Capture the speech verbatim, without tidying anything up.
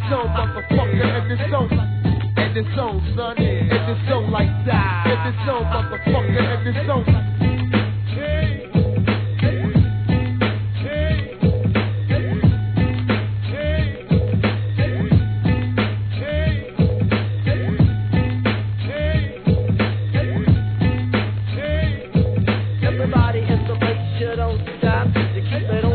zone, motherfucker, in this zone. In this zone, son, in this zone like that. In this zone, motherfucker, in this zone. Everybody in the place, you don't stop. You keep it